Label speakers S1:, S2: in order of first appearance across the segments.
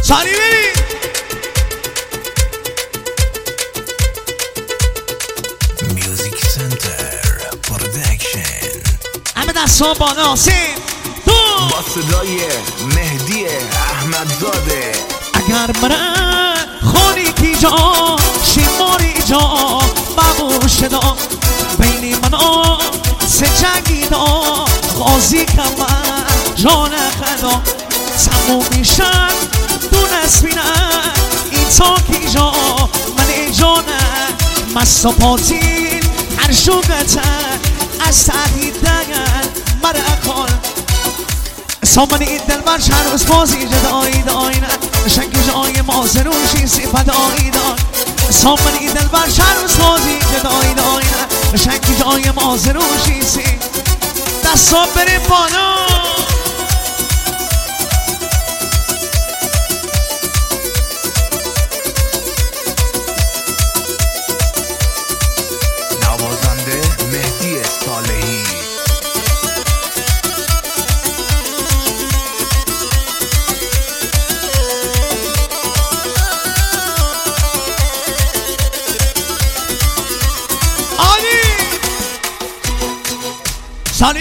S1: سانی بری
S2: میوزیک سنتر پرودکشن.
S1: همه دستان بالا. 3 2
S2: با صدای مهدی احمدزاده.
S1: اگر من خونی کی جا شیماری جا بابوش دا بینی منا سه جنگی دا غازی کمن جان خدا تموم میشن دونست بینن این تا کی جا من جانه مست پاتین هر شوقتن از تحیدن مرکان سامن این دل بر چند روز بازی جدایی داینه شنگی جای مازروشی سفدایی دای سامن این دل بر چند روز بازی جدایی داینه شنگی جای مازروشی سی دستا بریم بالا.
S2: نوازنده مهدی صالحی.
S1: سانی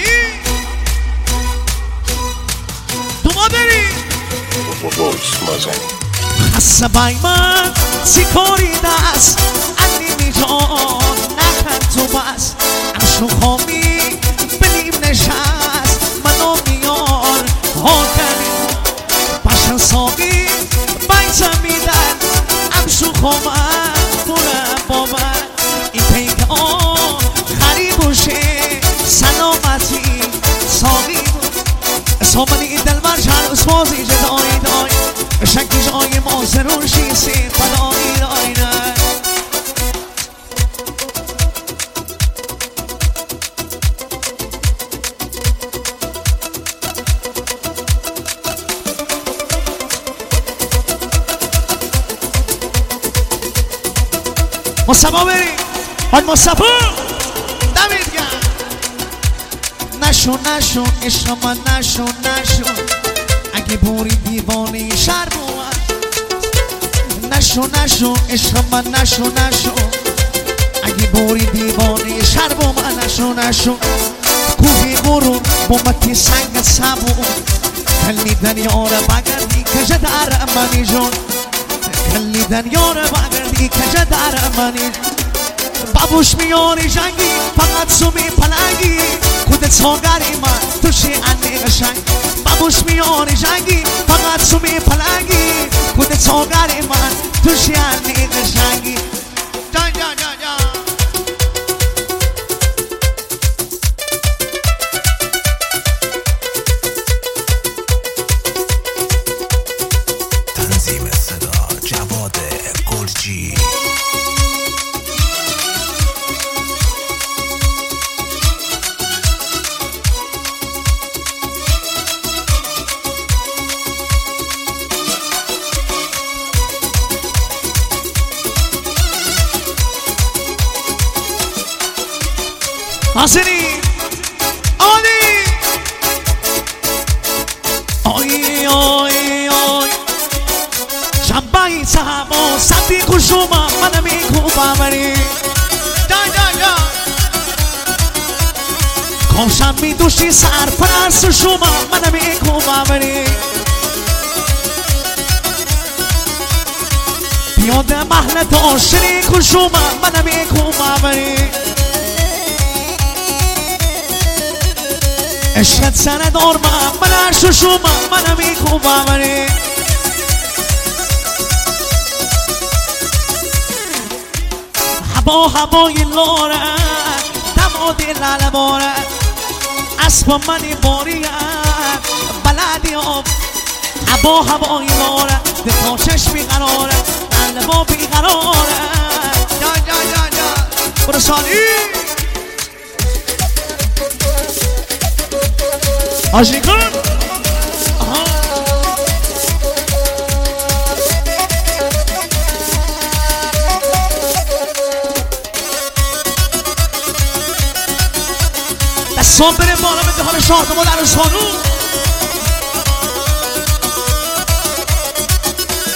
S1: تو ما داری خسته بای من سیکاری دست علی می جان نکن تو بس امشو خوامی بلیم نشست منو میار ها کنی باشن ساقی بیتم میدن امشو خوامن دورم با من این پیک آن خریبوشه سلامتی ساقی بود سامنی این دل بر چند اسمازی جدایی دای شنگی جای مازرون شیسی پدایی دای نه مصطفا بریم آج مصطفا دمید گرم. نشو نشو عشق من نشو نشو اگه بوری دیوانی شر بود نشو نشو عشق من نشو نشو اگه بوری دیوانی شر بود نشو نشو کوهی برون بومتی سنگ سبو کلیدن یاره بگردی کجه در امانی جون کلیدن یاره بگردی کجه در امانی بابوش میانی جنگی فقط سومی پلنگی خودت ساگری من توشی انی قشنگ بابوش میانی جنگی فقط سومی پلنگی خودت ساگری من توشی انی قشنگی جان جان جان جان
S2: تنظیم صدا جواد گرجی.
S1: حسنی آلی آی آی آی شنبایی سهما سبی کشوما من میکوبم بری جای جای جای کامشم میدوشی سر پرست شما من میکوبم بری بیاده محل داشتنی کشوما من میکوبم بری عشقت سر دار من عرش شما من میکوبم بری هوا هوای لاره دماد لال باره اسب منی باریه بلدی آب هوا هوای لاره دکا چشمی قراره قلبا بیقراره جا جا جا جا برسانی آشی کن دستان بریم بالا به دهان شاهد ما در سانو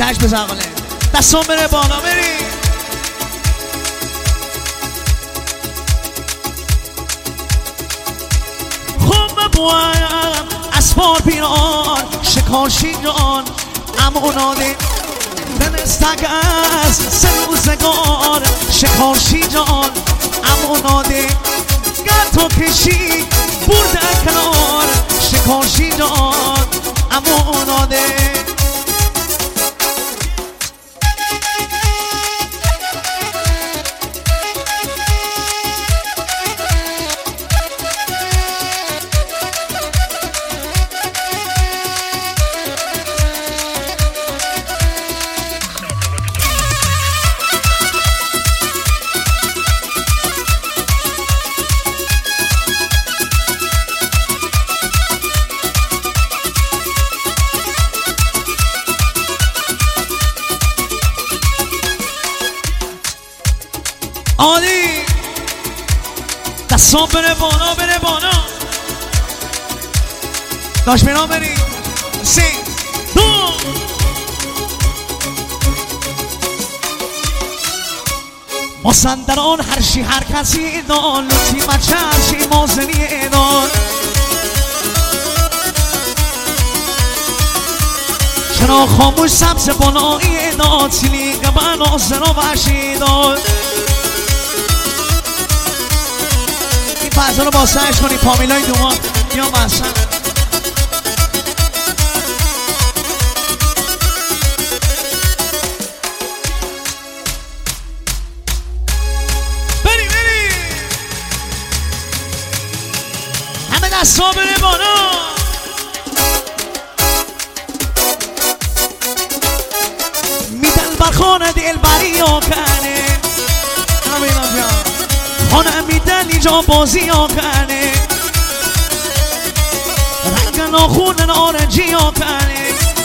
S1: چشم بزن قاله دستان بره بالا بری خوب ببویم اسبار پیران شکارشی جان اموناده دنستگ از سه روزگار شکارشی جان اموناده گر تو کشی برده کنار شکارشی جان اموناده عالی دستان بره بالا بره بالا داشت بینا بری 3 2 مصندران هرشی هر کسی دان لطی بچه هرشی مازنی دان چرا خاموش سبز بانایی داد سیلی قبل آزن و وحشی داد فضا رو باسهش کنی پامیلای دومان بیا بحثن بری بری همه دستا بره بالا میدل برخانه دل بری ها کنه همینم بیا خانه میدن اینجا بازی ها کنه رنگ ناخون نارنجی ها کنه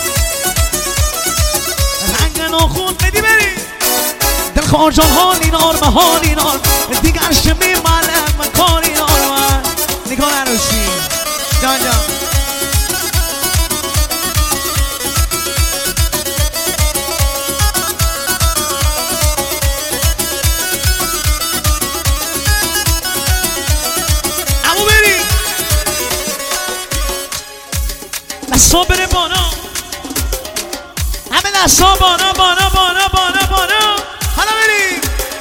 S1: رنگ ناخون بدی بری دل خواجان حال اینار به حال اینار دیگر شمی ملم کار اینار من نگاه عروسی جان جان دستا بره بالا همه دستا بالا بالا بالا بالا بالا حالا بریم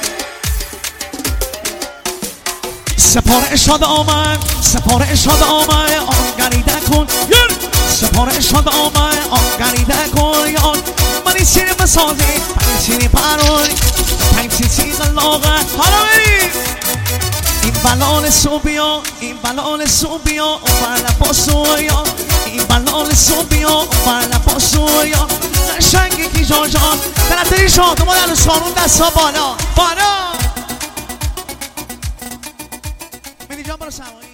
S1: سپاره اشاد آمد سپاره اشاد آمد آن گریده کن سپاره اشاد آمد آن گریده کن یاد منی سینه بسازی پنی سینه پرونی پنی سینه غلاغه حالا بریم این بلال صوبیا این بلال صوبیا اون لباسویا این بلال صوبیا اون لباسویا قشنگی کی جان جان دلتری شاد ما در سارون دستا بالا بالا میدی جان برو سوایی